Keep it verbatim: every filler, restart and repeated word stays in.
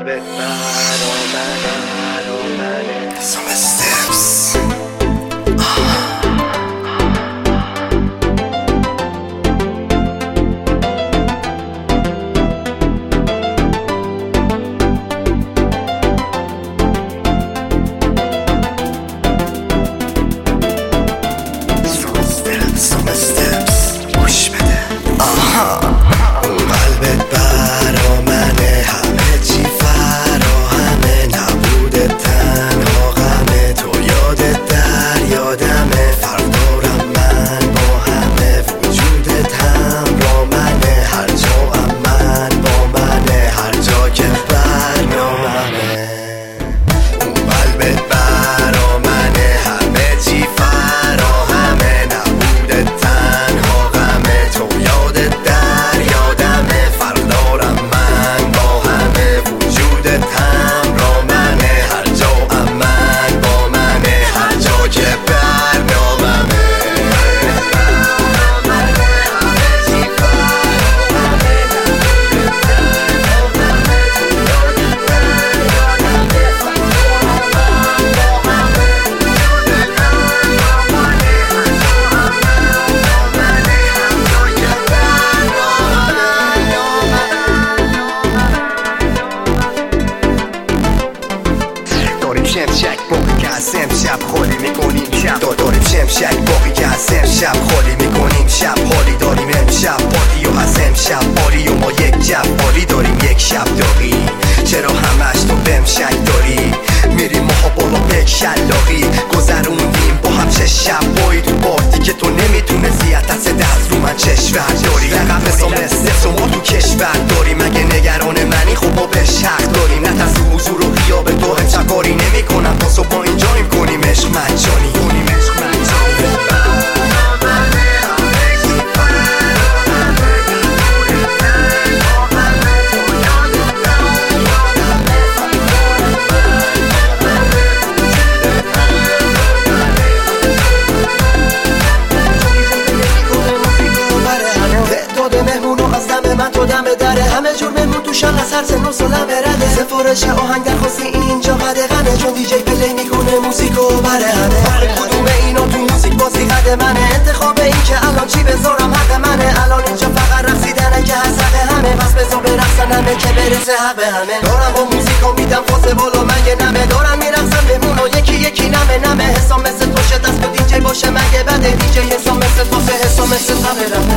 قلبت برا منه برا منه Some steps Some steps گوش بده آها قلبت برا منه همه چی فراهمه نبوده تنها غمه تو یادت در یادمه فرق دارم من با همه وجودت همراه منه هر جا هم من با منه هر جا که برنامه قلبت برا منه همه چی فراهمه نبوده تنها غمه تو یادت در یادمه فرق دارم من با همه وجودت همراه منه هر جا هم من با منه هر جا که برناممه داریم شمشک باقی که از امشب خالی میکنیم شب داریم شمشک باقی که از امشب خالی میکنیم شب حالی داریم امشب بادی و از امشب باری و ما یک جب باری داریم یک شب داری چرا همش تو بهم شک داری میریم ماها بالا به شلاقی گذروندیم با هم چه شب بایی تو بادی که تو نمیتونه زیاد از دست رو من چشور داری رقم حسام استثم ما تو کشور داریم اگه نگران منی خب ما بهش حق داریم نه ترس حضور و غیاب تو امشب کاری نمی کنم تا صبح ما اینجاییم کنیم عشق مجانی کنیم عشق مجانی من تو دم دره همه جور مهمون تو شان از هر سن و سالم برده سفارش آهنگ در خواستی اینجا قدغنه چون دیجی پلی میکنه موزیکو بره همه هر کدوم اینا تو موزیک بازی قد منه انتخاب این که الان چی بذارم حق منه الان اینجا فقط رقصیدنه که از حق همه بس بذار برقصن همه که برسه حق همه دارم با موزیکو میدم فاز بالا من یه نمه دارم میرقصم بمون و یکی یکی نمه نمه حسام مثل تو شه دست به دیجی باشه مگه بده دیجی حسام مثل تو سه حسام مثل تو